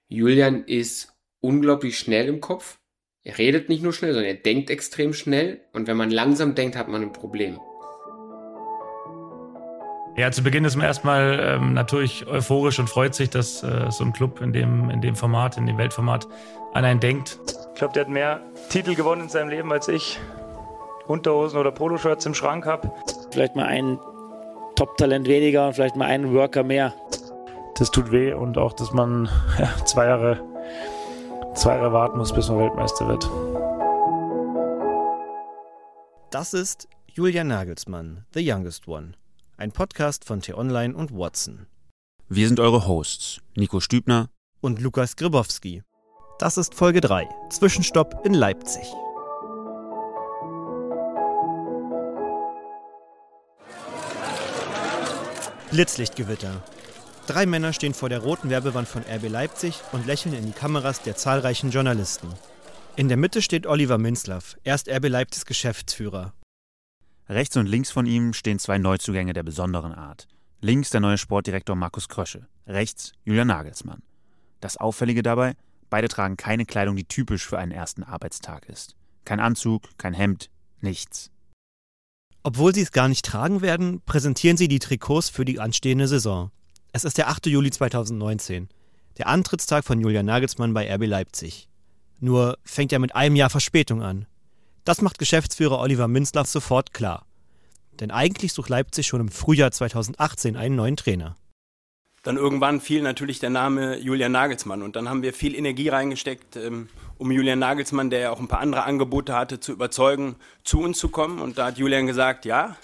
Julian ist unglaublich schnell im Kopf. Er redet nicht nur schnell, sondern er denkt extrem schnell. Und wenn man langsam denkt, hat man ein Problem. Ja, zu Beginn ist man erstmal natürlich euphorisch und freut sich, dass so ein Club in dem Format, in dem Weltformat an einen denkt. Ich glaube, der hat mehr Titel gewonnen in seinem Leben als ich. Unterhosen oder Poloshirts im Schrank habe. Vielleicht mal ein Top-Talent weniger und vielleicht mal einen Worker mehr. Das tut weh und auch, dass man 2 Jahre warten muss, bis man Weltmeister wird. Das ist Julian Nagelsmann, The Youngest One. Ein Podcast von T-Online und Watson. Wir sind eure Hosts, Nico Stübner und Lukas Grybowski. Das ist Folge 3, Zwischenstopp in Leipzig. Blitzlichtgewitter. 3 Männer stehen vor der roten Werbewand von RB Leipzig und lächeln in die Kameras der zahlreichen Journalisten. In der Mitte steht Oliver Minzlaff, erst RB Leipzigs Geschäftsführer. Rechts und links von ihm stehen 2 Neuzugänge der besonderen Art. Links der neue Sportdirektor Markus Krösche, rechts Julian Nagelsmann. Das Auffällige dabei, beide tragen keine Kleidung, die typisch für einen ersten Arbeitstag ist. Kein Anzug, kein Hemd, nichts. Obwohl sie es gar nicht tragen werden, präsentieren sie die Trikots für die anstehende Saison. Es ist der 8. Juli 2019, der Antrittstag von Julian Nagelsmann bei RB Leipzig. Nur fängt er mit einem Jahr Verspätung an. Das macht Geschäftsführer Oliver Minzlaff sofort klar. Denn eigentlich sucht Leipzig schon im Frühjahr 2018 einen neuen Trainer. Dann irgendwann fiel natürlich der Name Julian Nagelsmann und dann haben wir viel Energie reingesteckt, um Julian Nagelsmann, der ja auch ein paar andere Angebote hatte, zu überzeugen, zu uns zu kommen. Und da hat Julian gesagt, ja,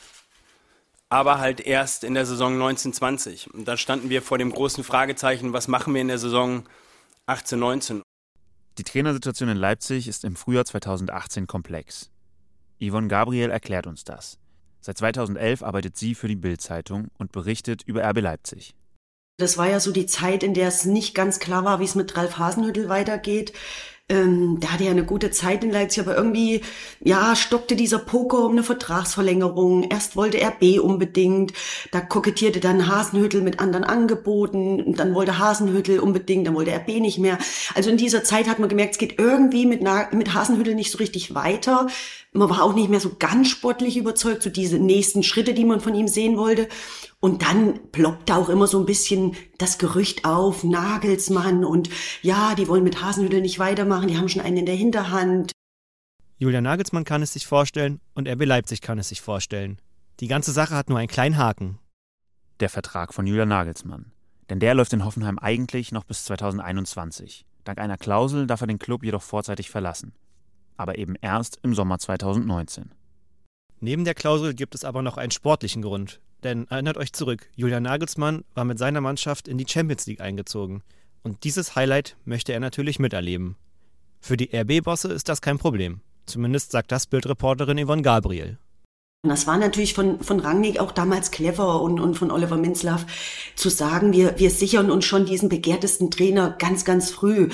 aber halt erst in der Saison 19/20. Und da standen wir vor dem großen Fragezeichen, was machen wir in der Saison 18/19? Die Trainersituation in Leipzig ist im Frühjahr 2018 komplex. Yvonne Gabriel erklärt uns das. Seit 2011 arbeitet sie für die Bild-Zeitung und berichtet über RB Leipzig. Das war ja so die Zeit, in der es nicht ganz klar war, wie es mit Ralf Hasenhüttl weitergeht. Der hatte ja eine gute Zeit in Leipzig, aber irgendwie, ja, stockte dieser Poker um eine Vertragsverlängerung. Erst wollte RB unbedingt, da kokettierte dann Hasenhüttl mit anderen Angeboten, und dann wollte Hasenhüttl unbedingt, dann wollte RB nicht mehr. Also in dieser Zeit hat man gemerkt, es geht irgendwie mit Hasenhüttl nicht so richtig weiter. Man war auch nicht mehr so ganz sportlich überzeugt, so diese nächsten Schritte, die man von ihm sehen wollte. Und dann ploppte auch immer so ein bisschen das Gerücht auf, Nagelsmann und ja, die wollen mit Hasenhüttl nicht weitermachen, die haben schon einen in der Hinterhand. Julian Nagelsmann kann es sich vorstellen und RB Leipzig kann es sich vorstellen. Die ganze Sache hat nur einen kleinen Haken. Der Vertrag von Julian Nagelsmann. Denn der läuft in Hoffenheim eigentlich noch bis 2021. Dank einer Klausel darf er den Club jedoch vorzeitig verlassen. Aber eben erst im Sommer 2019. Neben der Klausel gibt es aber noch einen sportlichen Grund. Denn erinnert euch zurück, Julian Nagelsmann war mit seiner Mannschaft in die Champions League eingezogen. Und dieses Highlight möchte er natürlich miterleben. Für die RB-Bosse ist das kein Problem. Zumindest sagt das Bildreporterin Yvonne Gabriel. Und das war natürlich von Rangnick auch damals clever und von Oliver Minzlaff zu sagen, wir sichern uns schon diesen begehrtesten Trainer ganz, ganz früh.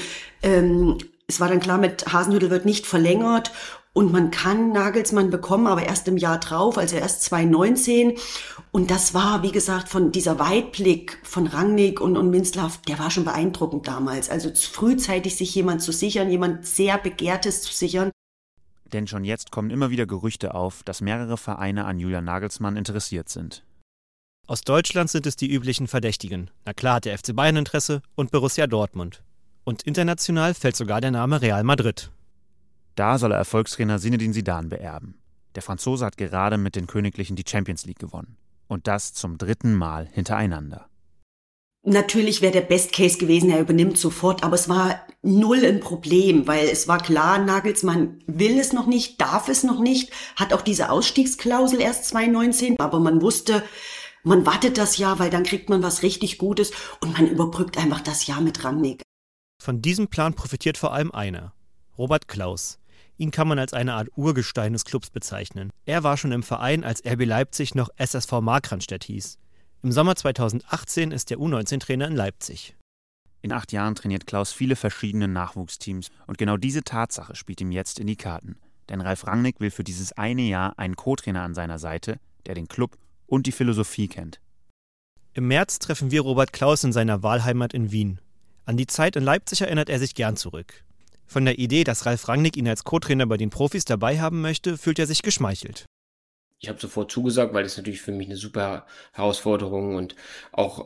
Es war dann klar, mit Hasenhüttl wird nicht verlängert und man kann Nagelsmann bekommen, aber erst im Jahr drauf, also erst 2019. Und das war, wie gesagt, von dieser Weitblick von Rangnick und Minzlaff, der war schon beeindruckend damals. Also frühzeitig sich jemand zu sichern, jemand sehr Begehrtes zu sichern. Denn schon jetzt kommen immer wieder Gerüchte auf, dass mehrere Vereine an Julian Nagelsmann interessiert sind. Aus Deutschland sind es die üblichen Verdächtigen. Na klar hat der FC Bayern Interesse und Borussia Dortmund. Und international fällt sogar der Name Real Madrid. Da soll er Erfolgstrainer Zinedine Zidane beerben. Der Franzose hat gerade mit den Königlichen die Champions League gewonnen. Und das zum 3. Mal hintereinander. Natürlich wäre der Best Case gewesen, er übernimmt sofort, aber es war null ein Problem, weil es war klar, Nagelsmann will es noch nicht, darf es noch nicht, hat auch diese Ausstiegsklausel erst 2019, aber man wusste, man wartet das Jahr, weil dann kriegt man was richtig Gutes und man überbrückt einfach das Jahr mit Rangnick. Von diesem Plan profitiert vor allem einer, Robert Klaus. Ihn kann man als eine Art Urgestein des Clubs bezeichnen. Er war schon im Verein, als RB Leipzig noch SSV Markranstädt hieß. Im Sommer 2018 ist der U19-Trainer in Leipzig. In 8 Jahren trainiert Klaus viele verschiedene Nachwuchsteams und genau diese Tatsache spielt ihm jetzt in die Karten. Denn Ralf Rangnick will für dieses eine Jahr einen Co-Trainer an seiner Seite, der den Club und die Philosophie kennt. Im März treffen wir Robert Klaus in seiner Wahlheimat in Wien. An die Zeit in Leipzig erinnert er sich gern zurück. Von der Idee, dass Ralf Rangnick ihn als Co-Trainer bei den Profis dabei haben möchte, fühlt er sich geschmeichelt. Ich habe sofort zugesagt, weil das natürlich für mich eine super Herausforderung und auch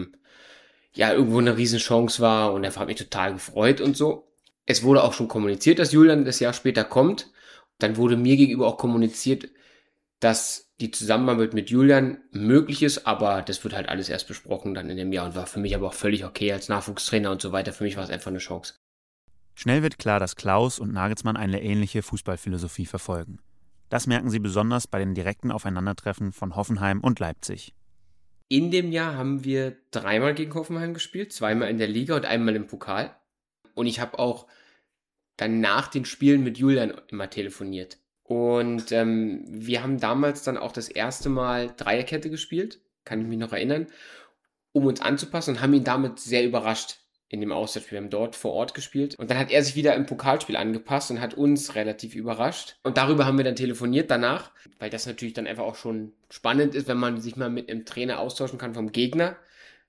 irgendwo eine Riesenchance war und er hat mich total gefreut und so. Es wurde auch schon kommuniziert, dass Julian das Jahr später kommt. Dann wurde mir gegenüber auch kommuniziert, dass die Zusammenarbeit mit Julian möglich ist, aber das wird halt alles erst besprochen dann in dem Jahr und war für mich aber auch völlig okay als Nachwuchstrainer und so weiter. Für mich war es einfach eine Chance. Schnell wird klar, dass Klaus und Nagelsmann eine ähnliche Fußballphilosophie verfolgen. Das merken sie besonders bei den direkten Aufeinandertreffen von Hoffenheim und Leipzig. In dem Jahr haben wir 3-mal gegen Hoffenheim gespielt, 2-mal in der Liga und 1-mal im Pokal. Und ich habe auch dann nach den Spielen mit Julian immer telefoniert. Und wir haben damals dann auch das erste Mal Dreierkette gespielt, kann ich mich noch erinnern, um uns anzupassen und haben ihn damit sehr überrascht in dem Auswärtsspiel. Wir haben dort vor Ort gespielt und dann hat er sich wieder im Pokalspiel angepasst und hat uns relativ überrascht. Und darüber haben wir dann telefoniert danach, weil das natürlich dann einfach auch schon spannend ist, wenn man sich mal mit einem Trainer austauschen kann vom Gegner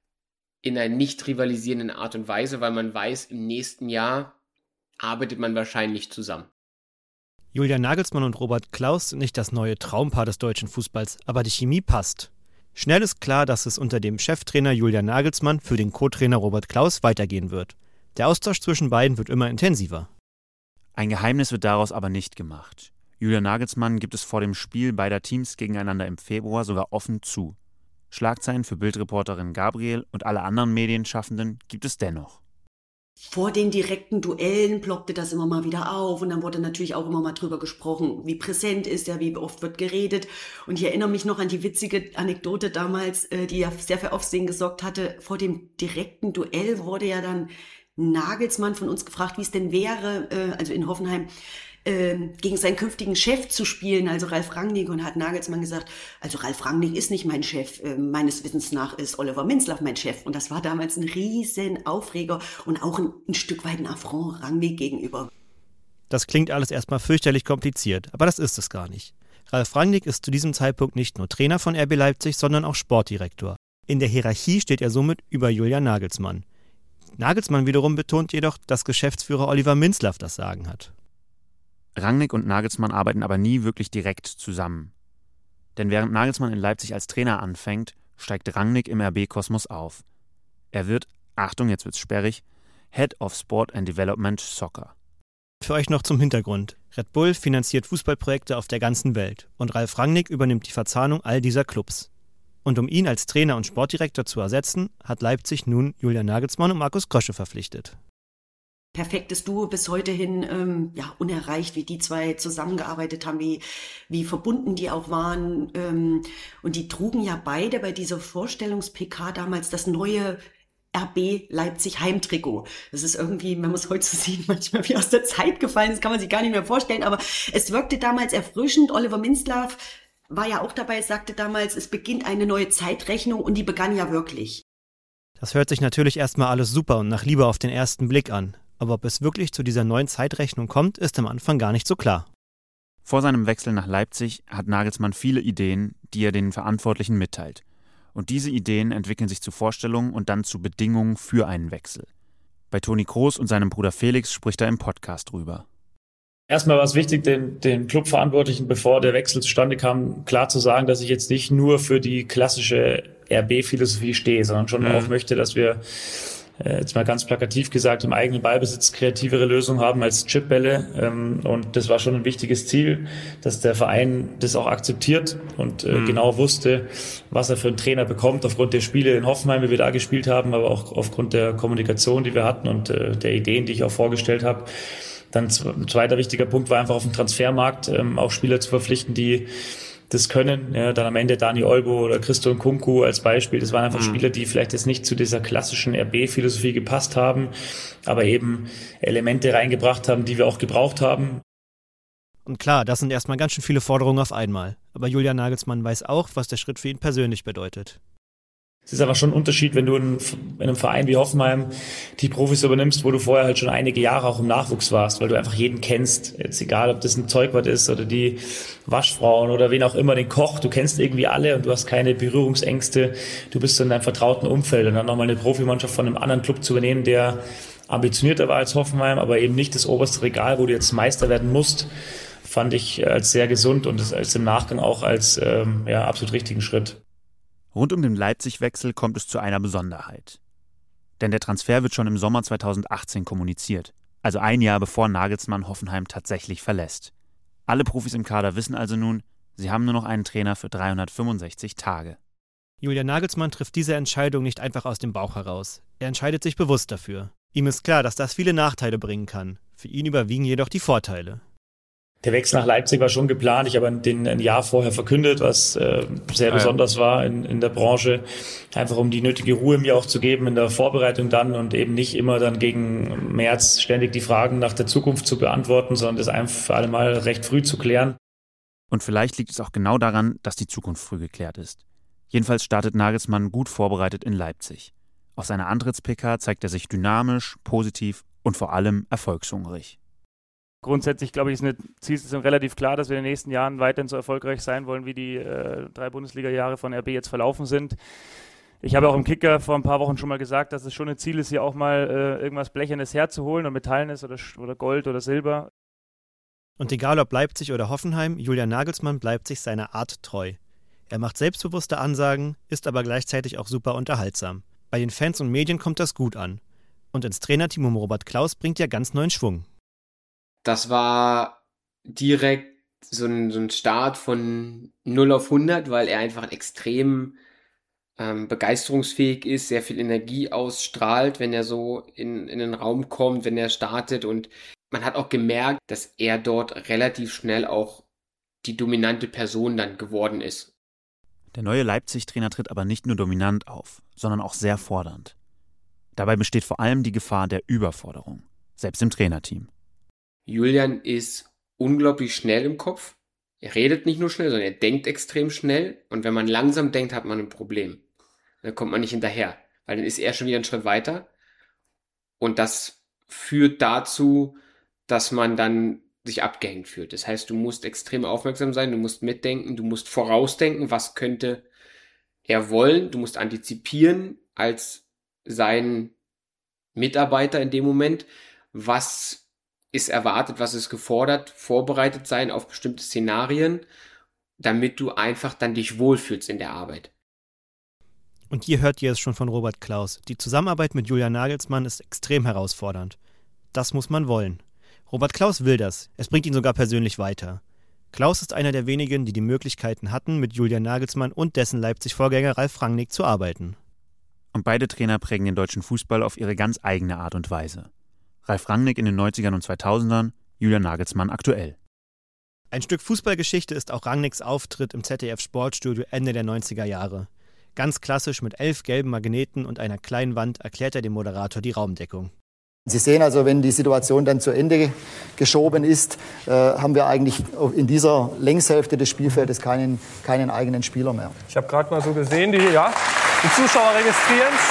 in einer nicht rivalisierenden Art und Weise, weil man weiß, im nächsten Jahr arbeitet man wahrscheinlich zusammen. Julian Nagelsmann und Robert Klaus sind nicht das neue Traumpaar des deutschen Fußballs, aber die Chemie passt. Schnell ist klar, dass es unter dem Cheftrainer Julian Nagelsmann für den Co-Trainer Robert Klaus weitergehen wird. Der Austausch zwischen beiden wird immer intensiver. Ein Geheimnis wird daraus aber nicht gemacht. Julian Nagelsmann gibt es vor dem Spiel beider Teams gegeneinander im Februar sogar offen zu. Schlagzeilen für Bildreporterin Gabriel und alle anderen Medienschaffenden gibt es dennoch. Vor den direkten Duellen ploppte das immer mal wieder auf und dann wurde natürlich auch immer mal drüber gesprochen, wie präsent ist er, wie oft wird geredet. Und ich erinnere mich noch an die witzige Anekdote damals, die ja sehr für Aufsehen gesorgt hatte. Vor dem direkten Duell wurde ja dann Nagelsmann von uns gefragt, wie es denn wäre, also in Hoffenheim, gegen seinen künftigen Chef zu spielen, also Ralf Rangnick, und hat Nagelsmann gesagt, also Ralf Rangnick ist nicht mein Chef, meines Wissens nach ist Oliver Minzlaff mein Chef. Und das war damals ein riesen Aufreger und auch ein Stück weit ein Affront Rangnick gegenüber. Das klingt alles erstmal fürchterlich kompliziert, aber das ist es gar nicht. Ralf Rangnick ist zu diesem Zeitpunkt nicht nur Trainer von RB Leipzig, sondern auch Sportdirektor. In der Hierarchie steht er somit über Julian Nagelsmann. Nagelsmann wiederum betont jedoch, dass Geschäftsführer Oliver Minzlaff das Sagen hat. Rangnick und Nagelsmann arbeiten aber nie wirklich direkt zusammen. Denn während Nagelsmann in Leipzig als Trainer anfängt, steigt Rangnick im RB-Kosmos auf. Er wird, Achtung, jetzt wird's sperrig, Head of Sport and Development Soccer. Für euch noch zum Hintergrund. Red Bull finanziert Fußballprojekte auf der ganzen Welt und Ralf Rangnick übernimmt die Verzahnung all dieser Clubs. Und um ihn als Trainer und Sportdirektor zu ersetzen, hat Leipzig nun Julian Nagelsmann und Markus Krösche verpflichtet. Perfektes Duo bis heute hin, unerreicht, wie die zwei zusammengearbeitet haben, wie verbunden die auch waren. Und die trugen ja beide bei dieser Vorstellungs-PK damals das neue RB Leipzig Heimtrikot. Das ist irgendwie, wenn man es heute so sieht, manchmal wie aus der Zeit gefallen. Das kann man sich gar nicht mehr vorstellen. Aber es wirkte damals erfrischend. Oliver Minzlaff war ja auch dabei, sagte damals, es beginnt eine neue Zeitrechnung und die begann ja wirklich. Das hört sich natürlich erstmal alles super und nach Liebe auf den ersten Blick an. Aber ob es wirklich zu dieser neuen Zeitrechnung kommt, ist am Anfang gar nicht so klar. Vor seinem Wechsel nach Leipzig hat Nagelsmann viele Ideen, die er den Verantwortlichen mitteilt. Und diese Ideen entwickeln sich zu Vorstellungen und dann zu Bedingungen für einen Wechsel. Bei Toni Kroos und seinem Bruder Felix spricht er im Podcast drüber. Erstmal war es wichtig, den Clubverantwortlichen, bevor der Wechsel zustande kam, klar zu sagen, dass ich jetzt nicht nur für die klassische RB-Philosophie stehe, sondern schon auch möchte, dass wir jetzt mal ganz plakativ gesagt, im eigenen Ballbesitz kreativere Lösungen haben als Chipbälle. Und das war schon ein wichtiges Ziel, dass der Verein das auch akzeptiert und genau wusste, was er für einen Trainer bekommt, aufgrund der Spiele in Hoffenheim, wie wir da gespielt haben, aber auch aufgrund der Kommunikation, die wir hatten und der Ideen, die ich auch vorgestellt habe. Dann ein zweiter wichtiger Punkt war einfach auf dem Transfermarkt auch Spieler zu verpflichten, die das können, ja, dann am Ende Dani Olmo oder Christo Nkunku als Beispiel. Das waren einfach Spieler, die vielleicht jetzt nicht zu dieser klassischen RB-Philosophie gepasst haben, aber eben Elemente reingebracht haben, die wir auch gebraucht haben. Und klar, das sind erstmal ganz schön viele Forderungen auf einmal. Aber Julian Nagelsmann weiß auch, was der Schritt für ihn persönlich bedeutet. Es ist aber schon ein Unterschied, wenn du in einem Verein wie Hoffenheim die Profis übernimmst, wo du vorher halt schon einige Jahre auch im Nachwuchs warst, weil du einfach jeden kennst. Jetzt egal, ob das ein Zeugwart ist oder die Waschfrauen oder wen auch immer, den Koch. Du kennst irgendwie alle und du hast keine Berührungsängste. Du bist in deinem vertrauten Umfeld. Und dann nochmal eine Profimannschaft von einem anderen Club zu übernehmen, der ambitionierter war als Hoffenheim, aber eben nicht das oberste Regal, wo du jetzt Meister werden musst, fand ich als sehr gesund und als im Nachgang auch als absolut richtigen Schritt. Rund um den Leipzig-Wechsel kommt es zu einer Besonderheit. Denn der Transfer wird schon im Sommer 2018 kommuniziert, also ein Jahr bevor Nagelsmann Hoffenheim tatsächlich verlässt. Alle Profis im Kader wissen also nun, sie haben nur noch einen Trainer für 365 Tage. Julian Nagelsmann trifft diese Entscheidung nicht einfach aus dem Bauch heraus. Er entscheidet sich bewusst dafür. Ihm ist klar, dass das viele Nachteile bringen kann. Für ihn überwiegen jedoch die Vorteile. Der Wechsel nach Leipzig war schon geplant. Ich habe den ein Jahr vorher verkündet, was sehr besonders war in der Branche. Einfach um die nötige Ruhe mir auch zu geben in der Vorbereitung dann und eben nicht immer dann gegen März ständig die Fragen nach der Zukunft zu beantworten, sondern das einfach für alle Mal recht früh zu klären. Und vielleicht liegt es auch genau daran, dass die Zukunft früh geklärt ist. Jedenfalls startet Nagelsmann gut vorbereitet in Leipzig. Auf seiner Antritts-PK zeigt er sich dynamisch, positiv und vor allem erfolgshungrig. Grundsätzlich, glaube ich, ist relativ klar, dass wir in den nächsten Jahren weiterhin so erfolgreich sein wollen, wie die 3 Bundesliga-Jahre von RB jetzt verlaufen sind. Ich habe auch im Kicker vor ein paar Wochen schon mal gesagt, dass es schon ein Ziel ist, hier auch mal irgendwas Blechernes herzuholen und Metallenes oder Gold oder Silber. Und egal ob Leipzig oder Hoffenheim, Julian Nagelsmann bleibt sich seiner Art treu. Er macht selbstbewusste Ansagen, ist aber gleichzeitig auch super unterhaltsam. Bei den Fans und Medien kommt das gut an. Und ins Trainerteam um Robert Klaus bringt er ganz neuen Schwung. Das war direkt so ein Start von 0 auf 100, weil er einfach extrem begeisterungsfähig ist, sehr viel Energie ausstrahlt, wenn er so in den Raum kommt, wenn er startet. Und man hat auch gemerkt, dass er dort relativ schnell auch die dominante Person dann geworden ist. Der neue Leipzig-Trainer tritt aber nicht nur dominant auf, sondern auch sehr fordernd. Dabei besteht vor allem die Gefahr der Überforderung, selbst im Trainerteam. Julian ist unglaublich schnell im Kopf. Er redet nicht nur schnell, sondern er denkt extrem schnell. Und wenn man langsam denkt, hat man ein Problem. Dann kommt man nicht hinterher, weil dann ist er schon wieder einen Schritt weiter. Und das führt dazu, dass man dann sich abgehängt fühlt. Das heißt, du musst extrem aufmerksam sein, du musst mitdenken, du musst vorausdenken, was könnte er wollen. Du musst antizipieren als sein Mitarbeiter in dem Moment, was ist erwartet, was ist gefordert, vorbereitet sein auf bestimmte Szenarien, damit du einfach dann dich wohlfühlst in der Arbeit. Und hier hört ihr es schon von Robert Klaus. Die Zusammenarbeit mit Julian Nagelsmann ist extrem herausfordernd. Das muss man wollen. Robert Klaus will das. Es bringt ihn sogar persönlich weiter. Klaus ist einer der wenigen, die Möglichkeiten hatten, mit Julian Nagelsmann und dessen Leipzig-Vorgänger Ralf Rangnick zu arbeiten. Und beide Trainer prägen den deutschen Fußball auf ihre ganz eigene Art und Weise. Ralf Rangnick in den 90ern und 2000ern, Julian Nagelsmann aktuell. Ein Stück Fußballgeschichte ist auch Rangnicks Auftritt im ZDF-Sportstudio Ende der 90er Jahre. Ganz klassisch mit 11 gelben Magneten und einer kleinen Wand erklärt er dem Moderator die Raumdeckung. Sie sehen also, wenn die Situation dann zu Ende geschoben ist, haben wir eigentlich in dieser Längshälfte des Spielfeldes keinen eigenen Spieler mehr. Ich habe gerade mal so gesehen, die Zuschauer registrieren es.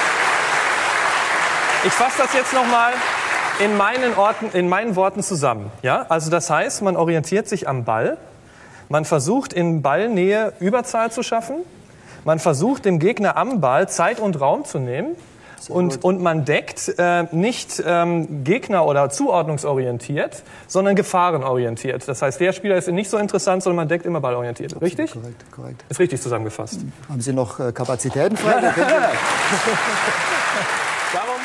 Ich fasse das jetzt nochmal in meinen Worten zusammen. Ja? Also das heißt, man orientiert sich am Ball, man versucht in Ballnähe Überzahl zu schaffen, man versucht dem Gegner am Ball Zeit und Raum zu nehmen und man deckt nicht Gegner- oder zuordnungsorientiert, sondern gefahrenorientiert. Das heißt, der Spieler ist nicht so interessant, sondern man deckt immer ballorientiert. Richtig? Korrekt. Ist richtig zusammengefasst. Haben Sie noch Kapazitäten frei? Darum.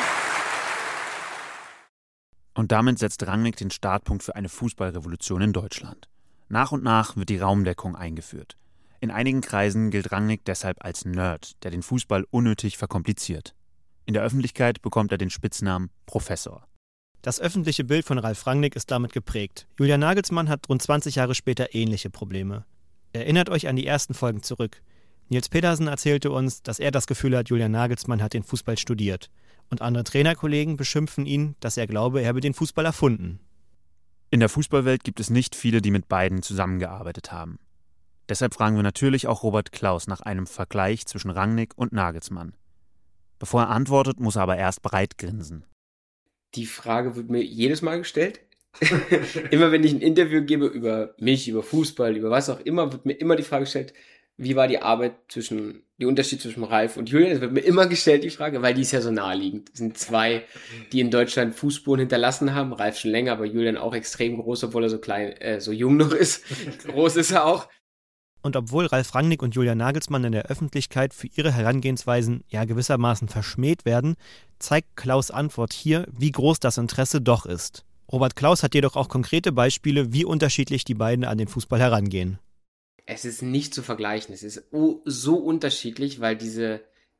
Und damit setzt Rangnick den Startpunkt für eine Fußballrevolution in Deutschland. Nach und nach wird die Raumdeckung eingeführt. In einigen Kreisen gilt Rangnick deshalb als Nerd, der den Fußball unnötig verkompliziert. In der Öffentlichkeit bekommt er den Spitznamen Professor. Das öffentliche Bild von Ralf Rangnick ist damit geprägt. Julian Nagelsmann hat rund 20 Jahre später ähnliche Probleme. Erinnert euch an die ersten Folgen zurück. Nils Pedersen erzählte uns, dass er das Gefühl hat, Julian Nagelsmann hat den Fußball studiert. Und andere Trainerkollegen beschimpfen ihn, dass er glaube, er habe den Fußball erfunden. In der Fußballwelt gibt es nicht viele, die mit beiden zusammengearbeitet haben. Deshalb fragen wir natürlich auch Robert Klaus nach einem Vergleich zwischen Rangnick und Nagelsmann. Bevor er antwortet, muss er aber erst breit grinsen. Die Frage wird mir jedes Mal gestellt. Immer wenn ich ein Interview gebe über mich, über Fußball, über was auch immer, wird mir immer die Frage gestellt, wie war die Unterschied zwischen Ralf und Julian? Das wird mir immer gestellt, die Frage, weil die ist ja so naheliegend. Das sind zwei, die in Deutschland Fußspuren hinterlassen haben. Ralf schon länger, aber Julian auch extrem groß, obwohl er so klein, so jung noch ist. Groß ist er auch. Und obwohl Ralf Rangnick und Julian Nagelsmann in der Öffentlichkeit für ihre Herangehensweisen ja gewissermaßen verschmäht werden, zeigt Klaus' Antwort hier, wie groß das Interesse doch ist. Robert Klaus hat jedoch auch konkrete Beispiele, wie unterschiedlich die beiden an den Fußball herangehen. Es ist nicht zu vergleichen. Es ist so unterschiedlich, weil dieser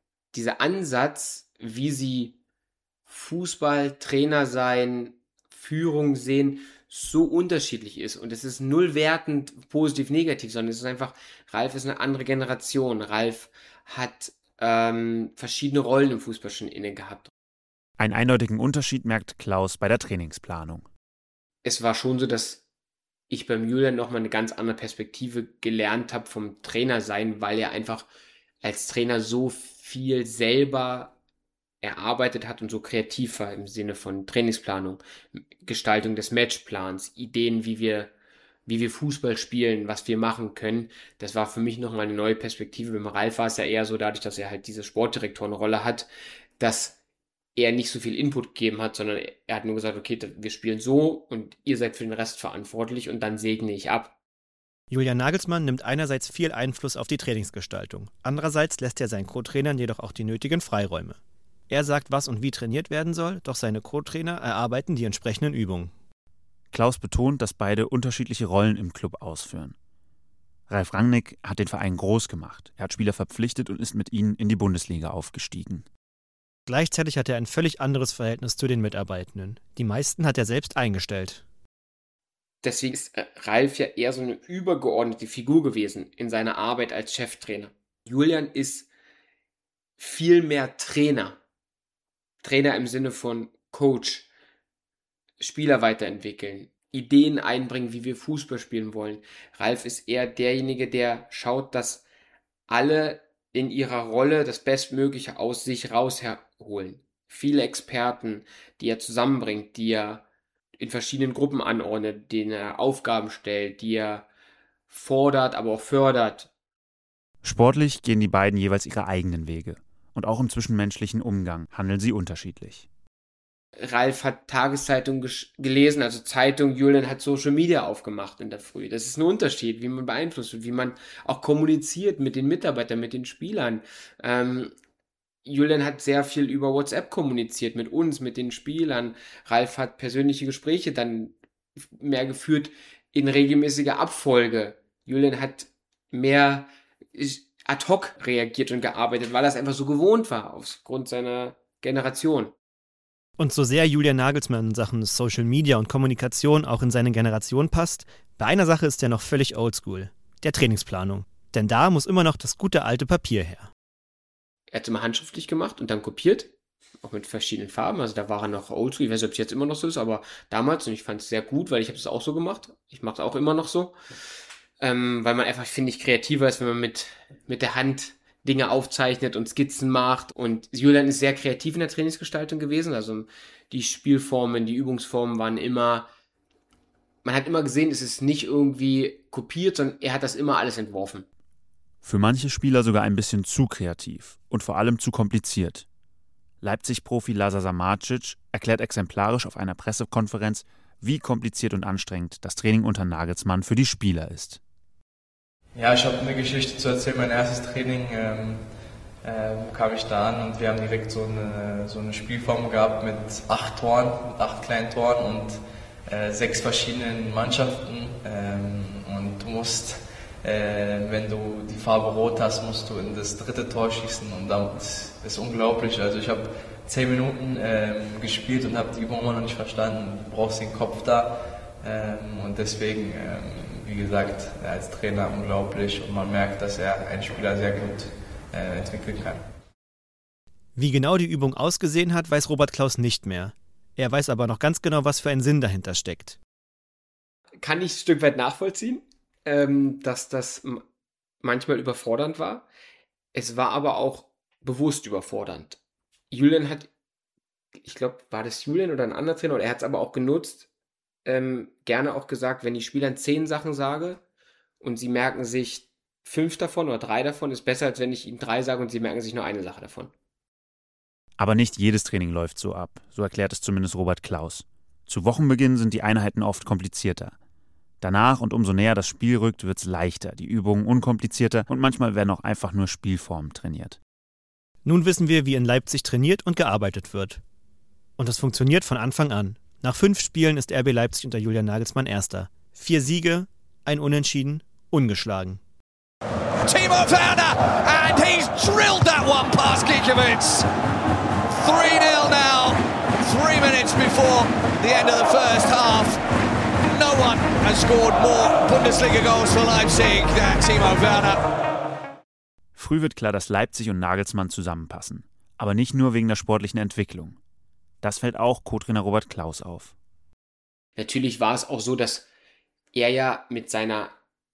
Ansatz, wie sie Fußball, Trainer sein, Führung sehen, so unterschiedlich ist. Und es ist null wertend positiv, negativ, sondern es ist einfach, Ralf ist eine andere Generation. Ralf hat verschiedene Rollen im Fußball schon inne gehabt. Einen eindeutigen Unterschied merkt Klaus bei der Trainingsplanung. Es war schon so, dass ich beim Julian nochmal eine ganz andere Perspektive gelernt habe vom Trainer sein, weil er einfach als Trainer so viel selber erarbeitet hat und so kreativ war im Sinne von Trainingsplanung, Gestaltung des Matchplans, Ideen, wie wir Fußball spielen, was wir machen können. Das war für mich nochmal eine neue Perspektive. Beim Ralf war es ja eher so, dadurch, dass er halt diese Sportdirektorenrolle hat, dass er nicht so viel Input gegeben hat, sondern er hat nur gesagt, okay, wir spielen so und ihr seid für den Rest verantwortlich und dann segne ich ab. Julian Nagelsmann nimmt einerseits viel Einfluss auf die Trainingsgestaltung. Andererseits lässt er seinen Co-Trainern jedoch auch die nötigen Freiräume. Er sagt, was und wie trainiert werden soll, doch seine Co-Trainer erarbeiten die entsprechenden Übungen. Klaus betont, dass beide unterschiedliche Rollen im Club ausführen. Ralf Rangnick hat den Verein groß gemacht. Er hat Spieler verpflichtet und ist mit ihnen in die Bundesliga aufgestiegen. Gleichzeitig hat er ein völlig anderes Verhältnis zu den Mitarbeitenden. Die meisten hat er selbst eingestellt. Deswegen ist Ralf ja eher so eine übergeordnete Figur gewesen in seiner Arbeit als Cheftrainer. Julian ist viel mehr Trainer. Trainer im Sinne von Coach, Spieler weiterentwickeln, Ideen einbringen, wie wir Fußball spielen wollen. Ralf ist eher derjenige, der schaut, dass alle in ihrer Rolle das Bestmögliche aus sich rausholen. Viele Experten, die er zusammenbringt, die er in verschiedenen Gruppen anordnet, denen er Aufgaben stellt, die er fordert, aber auch fördert. Sportlich gehen die beiden jeweils ihre eigenen Wege. Und auch im zwischenmenschlichen Umgang handeln sie unterschiedlich. Ralf hat Tageszeitung gelesen, also Zeitung, Julian hat Social Media aufgemacht in der Früh. Das ist ein Unterschied, wie man beeinflusst wird, wie man auch kommuniziert mit den Mitarbeitern, mit den Spielern. Julian hat sehr viel über WhatsApp kommuniziert mit uns, mit den Spielern. Ralf hat persönliche Gespräche dann mehr geführt in regelmäßiger Abfolge. Julian hat mehr ad hoc reagiert und gearbeitet, weil er es einfach so gewohnt war, aufgrund seiner Generation. Und so sehr Julian Nagelsmann in Sachen Social Media und Kommunikation auch in seine Generation passt, bei einer Sache ist er noch völlig oldschool, der Trainingsplanung. Denn da muss immer noch das gute alte Papier her. Er hat es immer handschriftlich gemacht und dann kopiert, auch mit verschiedenen Farben. Also da war er noch oldschool, ich weiß nicht, ob es jetzt immer noch so ist, aber damals, und ich fand es sehr gut, weil ich habe es auch so gemacht. Ich mache es auch immer noch so. Weil man einfach, finde ich, kreativer ist, wenn man mit der Hand Dinge aufzeichnet und Skizzen macht. Und Julian ist sehr kreativ in der Trainingsgestaltung gewesen. Also die Spielformen, die Übungsformen waren immer, man hat immer gesehen, es ist nicht irgendwie kopiert, sondern er hat das immer alles entworfen. Für manche Spieler sogar ein bisschen zu kreativ und vor allem zu kompliziert. Leipzig-Profi Lazar Samardzic erklärt exemplarisch auf einer Pressekonferenz, wie kompliziert und anstrengend das Training unter Nagelsmann für die Spieler ist. Ja, ich habe eine Geschichte zu erzählen. Mein erstes Training kam ich da an und wir haben direkt so eine Spielform gehabt mit 8 Toren, mit 8 kleinen Toren und 6 verschiedenen Mannschaften. Und du musst, wenn du die Farbe Rot hast, musst du in das 3. Tor schießen und das ist unglaublich. Also ich habe 10 Minuten gespielt und habe die Übung immer noch nicht verstanden. Du brauchst den Kopf da und deswegen wie gesagt, als Trainer unglaublich und man merkt, dass er einen Spieler sehr gut entwickeln kann. Wie genau die Übung ausgesehen hat, weiß Robert Klaus nicht mehr. Er weiß aber noch ganz genau, was für ein Sinn dahinter steckt. Kann ich ein Stück weit nachvollziehen, dass das manchmal überfordernd war. Es war aber auch bewusst überfordernd. Julian hat, ich glaube, war das Julian oder ein anderer Trainer, oder er hat es aber auch genutzt, gerne auch gesagt, wenn ich Spielern 10 Sachen sage und sie merken sich 5 davon oder 3 davon, ist besser, als wenn ich ihnen 3 sage und sie merken sich nur eine Sache davon. Aber nicht jedes Training läuft so ab, so erklärt es zumindest Robert Klaus. Zu Wochenbeginn sind die Einheiten oft komplizierter. Danach und umso näher das Spiel rückt, wird es leichter, die Übungen unkomplizierter und manchmal werden auch einfach nur Spielformen trainiert. Nun wissen wir, wie in Leipzig trainiert und gearbeitet wird. Und das funktioniert von Anfang an. Nach 5 Spielen ist RB Leipzig unter Julian Nagelsmann Erster. 4 Siege, 1 Unentschieden, ungeschlagen. Timo Werner, and he's drilled that one past Gikiewicz. 3-0 now, 3 minutes before the end of the first half. No one has scored more Bundesliga goals for Leipzig than Timo Werner. Früh wird klar, dass Leipzig und Nagelsmann zusammenpassen. Aber nicht nur wegen der sportlichen Entwicklung. Das fällt auch Co-Trainer Robert Klaus auf. Natürlich war es auch so, dass er ja mit seiner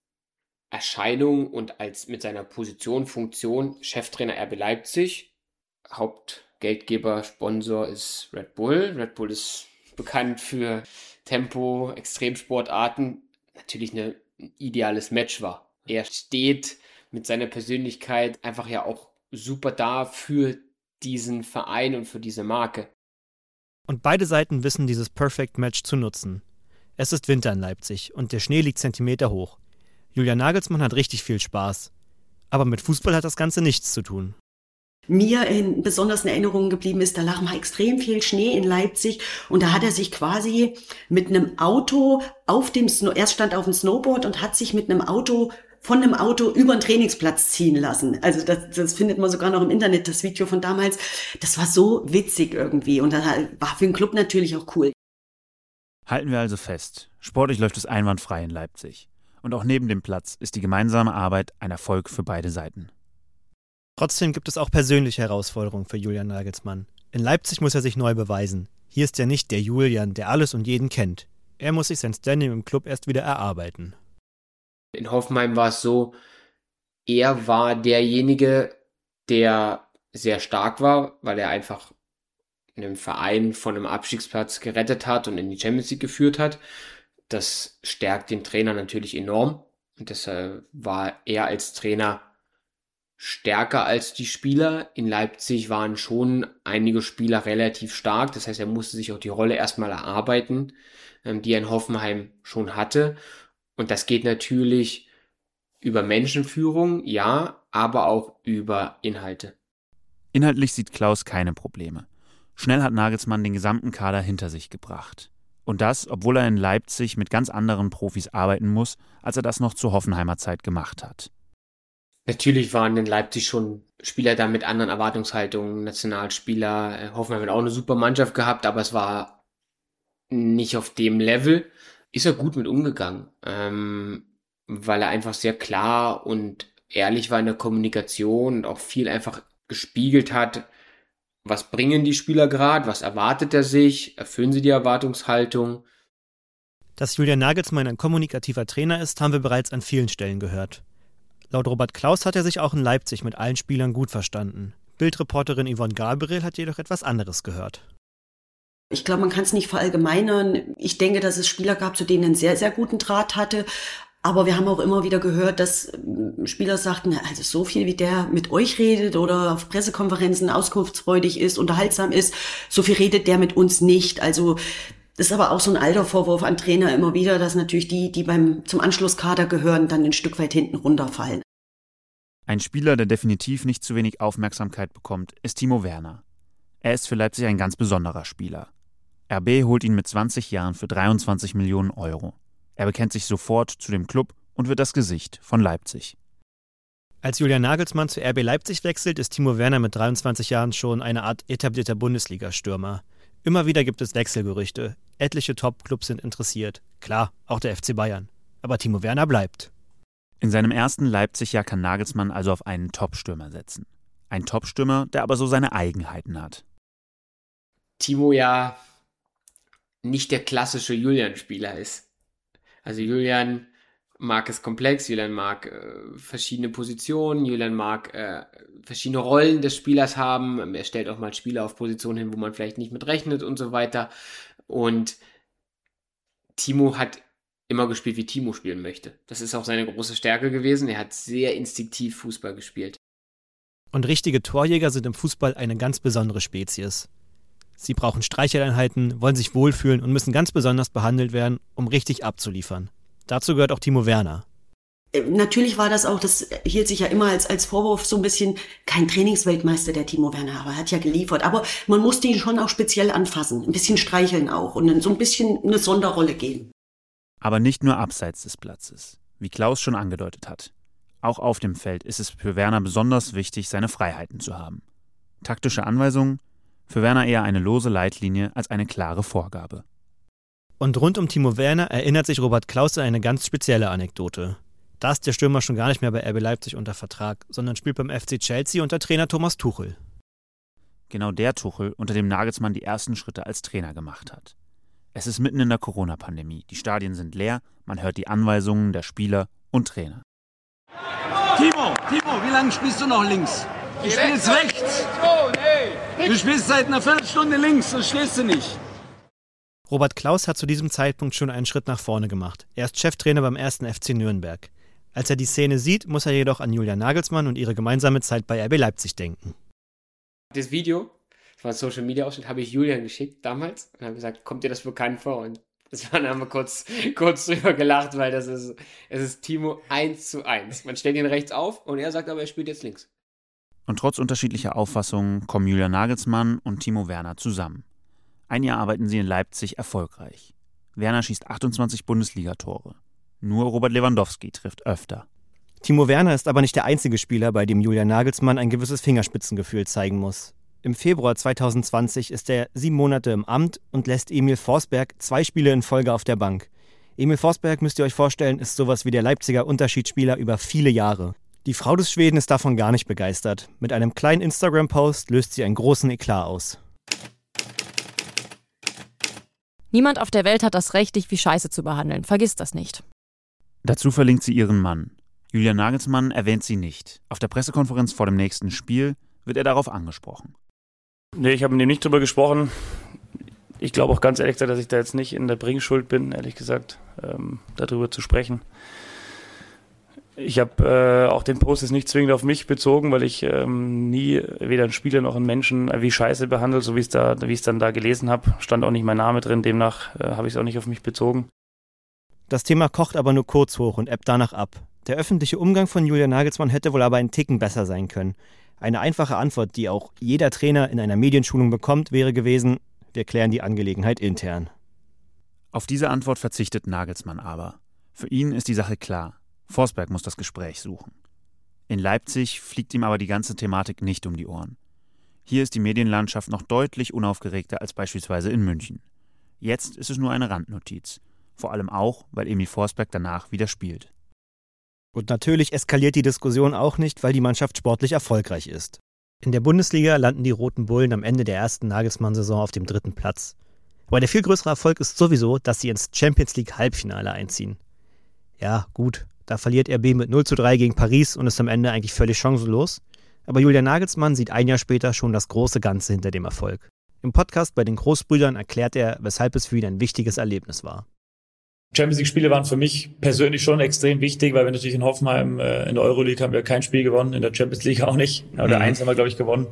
Erscheinung und mit seiner Position, Funktion, Cheftrainer RB Leipzig, Hauptgeldgeber, Sponsor ist Red Bull. Red Bull ist bekannt für Tempo, Extremsportarten, natürlich ein ideales Match war. Er steht mit seiner Persönlichkeit einfach ja auch super da für diesen Verein und für diese Marke. Und beide Seiten wissen, dieses Perfect Match zu nutzen. Es ist Winter in Leipzig und der Schnee liegt Zentimeter hoch. Julian Nagelsmann hat richtig viel Spaß. Aber mit Fußball hat das Ganze nichts zu tun. Mir besonders in Erinnerung geblieben ist, da lag mal extrem viel Schnee in Leipzig und da hat er sich quasi mit einem Auto erst stand auf dem Snowboard und hat sich mit einem Auto von einem Auto über den Trainingsplatz ziehen lassen. Also das findet man sogar noch im Internet, das Video von damals. Das war so witzig irgendwie und das war für den Club natürlich auch cool. Halten wir also fest, sportlich läuft es einwandfrei in Leipzig. Und auch neben dem Platz ist die gemeinsame Arbeit ein Erfolg für beide Seiten. Trotzdem gibt es auch persönliche Herausforderungen für Julian Nagelsmann. In Leipzig muss er sich neu beweisen. Hier ist er nicht der Julian, der alles und jeden kennt. Er muss sich sein Standing im Club erst wieder erarbeiten. In Hoffenheim war es so, er war derjenige, der sehr stark war, weil er einfach einen Verein von einem Abstiegsplatz gerettet hat und in die Champions League geführt hat. Das stärkt den Trainer natürlich enorm. Und deshalb war er als Trainer stärker als die Spieler. In Leipzig waren schon einige Spieler relativ stark. Das heißt, er musste sich auch die Rolle erstmal erarbeiten, die er in Hoffenheim schon hatte. Und das geht natürlich über Menschenführung, ja, aber auch über Inhalte. Inhaltlich sieht Klaus keine Probleme. Schnell hat Nagelsmann den gesamten Kader hinter sich gebracht. Und das, obwohl er in Leipzig mit ganz anderen Profis arbeiten muss, als er das noch zur Hoffenheimer Zeit gemacht hat. Natürlich waren in Leipzig schon Spieler da mit anderen Erwartungshaltungen, Nationalspieler. Hoffenheim hat auch eine super Mannschaft gehabt, aber es war nicht auf dem Level. Ist er gut mit umgegangen, weil er einfach sehr klar und ehrlich war in der Kommunikation und auch viel einfach gespiegelt hat, was bringen die Spieler gerade, was erwartet er sich, erfüllen sie die Erwartungshaltung. Dass Julian Nagelsmann ein kommunikativer Trainer ist, haben wir bereits an vielen Stellen gehört. Laut Robert Klaus hat er sich auch in Leipzig mit allen Spielern gut verstanden. Bildreporterin Yvonne Gabriel hat jedoch etwas anderes gehört. Ich glaube, man kann es nicht verallgemeinern. Ich denke, dass es Spieler gab, zu denen er einen sehr, sehr guten Draht hatte. Aber wir haben auch immer wieder gehört, dass Spieler sagten, also so viel wie der mit euch redet oder auf Pressekonferenzen auskunftsfreudig ist, unterhaltsam ist, so viel redet der mit uns nicht. Also das ist aber auch so ein alter Vorwurf an Trainer immer wieder, dass natürlich die zum Anschlusskader gehören, dann ein Stück weit hinten runterfallen. Ein Spieler, der definitiv nicht zu wenig Aufmerksamkeit bekommt, ist Timo Werner. Er ist für Leipzig ein ganz besonderer Spieler. RB holt ihn mit 20 Jahren für 23 Millionen Euro. Er bekennt sich sofort zu dem Club und wird das Gesicht von Leipzig. Als Julian Nagelsmann zu RB Leipzig wechselt, ist Timo Werner mit 23 Jahren schon eine Art etablierter Bundesliga-Stürmer. Immer wieder gibt es Wechselgerüchte. Etliche Top-Clubs sind interessiert. Klar, auch der FC Bayern. Aber Timo Werner bleibt. In seinem ersten Leipzig-Jahr kann Nagelsmann also auf einen Top-Stürmer setzen. Ein Top-Stürmer, der aber so seine Eigenheiten hat. Timo ja nicht der klassische Julian-Spieler ist. Also Julian mag es komplex, Julian mag verschiedene Positionen, Julian mag verschiedene Rollen des Spielers haben, er stellt auch mal Spieler auf Positionen hin, wo man vielleicht nicht mit rechnet und so weiter. Und Timo hat immer gespielt, wie Timo spielen möchte. Das ist auch seine große Stärke gewesen. Er hat sehr instinktiv Fußball gespielt. Und richtige Torjäger sind im Fußball eine ganz besondere Spezies. Sie brauchen Streicheleinheiten, wollen sich wohlfühlen und müssen ganz besonders behandelt werden, um richtig abzuliefern. Dazu gehört auch Timo Werner. Natürlich war das auch, das hielt sich ja immer als Vorwurf so ein bisschen, kein Trainingsweltmeister der Timo Werner, aber er hat ja geliefert. Aber man musste ihn schon auch speziell anfassen, ein bisschen streicheln auch und dann so ein bisschen eine Sonderrolle geben. Aber nicht nur abseits des Platzes, wie Klaus schon angedeutet hat. Auch auf dem Feld ist es für Werner besonders wichtig, seine Freiheiten zu haben. Taktische Anweisungen? Für Werner eher eine lose Leitlinie als eine klare Vorgabe. Und rund um Timo Werner erinnert sich Robert Klaus an eine ganz spezielle Anekdote. Da ist der Stürmer schon gar nicht mehr bei RB Leipzig unter Vertrag, sondern spielt beim FC Chelsea unter Trainer Thomas Tuchel. Genau der Tuchel, unter dem Nagelsmann die ersten Schritte als Trainer gemacht hat. Es ist mitten in der Corona-Pandemie. Die Stadien sind leer, man hört die Anweisungen der Spieler und Trainer. Timo, wie lange spielst du noch links? Ich spiele jetzt rechts. Du spielst seit einer Viertelstunde links, das stehst du nicht. Robert Klaus hat zu diesem Zeitpunkt schon einen Schritt nach vorne gemacht. Er ist Cheftrainer beim 1. FC Nürnberg. Als er die Szene sieht, muss er jedoch an Julian Nagelsmann und ihre gemeinsame Zeit bei RB Leipzig denken. Das Video, das war ein Social-Media-Ausschnitt, habe ich Julian geschickt damals und habe gesagt, kommt dir das bekannt vor? Und das war, dann haben wir kurz drüber gelacht, weil es ist Timo 1:1. Man stellt ihn rechts auf und er sagt aber, er spielt jetzt links. Und trotz unterschiedlicher Auffassungen kommen Julian Nagelsmann und Timo Werner zusammen. Ein Jahr arbeiten sie in Leipzig erfolgreich. Werner schießt 28 Bundesligatore. Nur Robert Lewandowski trifft öfter. Timo Werner ist aber nicht der einzige Spieler, bei dem Julian Nagelsmann ein gewisses Fingerspitzengefühl zeigen muss. Im Februar 2020 ist er 7 Monate im Amt und lässt Emil Forsberg 2 Spiele in Folge auf der Bank. Emil Forsberg, müsst ihr euch vorstellen, ist sowas wie der Leipziger Unterschiedsspieler über viele Jahre. Die Frau des Schweden ist davon gar nicht begeistert. Mit einem kleinen Instagram-Post löst sie einen großen Eklat aus. Niemand auf der Welt hat das Recht, dich wie Scheiße zu behandeln. Vergiss das nicht. Dazu verlinkt sie ihren Mann. Julian Nagelsmann erwähnt sie nicht. Auf der Pressekonferenz vor dem nächsten Spiel wird er darauf angesprochen. Nee, ich habe mit ihm nicht drüber gesprochen. Ich glaube auch ganz ehrlich gesagt, dass ich da jetzt nicht in der Bringschuld bin, ehrlich gesagt, darüber zu sprechen. Ich habe auch den Post jetzt nicht zwingend auf mich bezogen, weil ich nie weder einen Spieler noch einen Menschen wie Scheiße behandelt, so wie ich es dann da gelesen habe. Stand auch nicht mein Name drin, demnach habe ich es auch nicht auf mich bezogen. Das Thema kocht aber nur kurz hoch und ebbt danach ab. Der öffentliche Umgang von Julian Nagelsmann hätte wohl aber einen Ticken besser sein können. Eine einfache Antwort, die auch jeder Trainer in einer Medienschulung bekommt, wäre gewesen: Wir klären die Angelegenheit intern. Auf diese Antwort verzichtet Nagelsmann aber. Für ihn ist die Sache klar. Forsberg muss das Gespräch suchen. In Leipzig fliegt ihm aber die ganze Thematik nicht um die Ohren. Hier ist die Medienlandschaft noch deutlich unaufgeregter als beispielsweise in München. Jetzt ist es nur eine Randnotiz. Vor allem auch, weil Emil Forsberg danach wieder spielt. Und natürlich eskaliert die Diskussion auch nicht, weil die Mannschaft sportlich erfolgreich ist. In der Bundesliga landen die Roten Bullen am Ende der ersten Nagelsmann-Saison auf dem 3. Platz. Aber der viel größere Erfolg ist sowieso, dass sie ins Champions-League-Halbfinale einziehen. Ja, gut, da verliert RB mit 0:3 gegen Paris und ist am Ende eigentlich völlig chancenlos. Aber Julian Nagelsmann sieht ein Jahr später schon das große Ganze hinter dem Erfolg. Im Podcast bei den Großbrüdern erklärt er, weshalb es für ihn ein wichtiges Erlebnis war. Champions-League-Spiele waren für mich persönlich schon extrem wichtig, weil wir natürlich in Hoffenheim in der Euroleague haben wir kein Spiel gewonnen, in der Champions League auch nicht. Oder eins haben wir, glaube ich, gewonnen.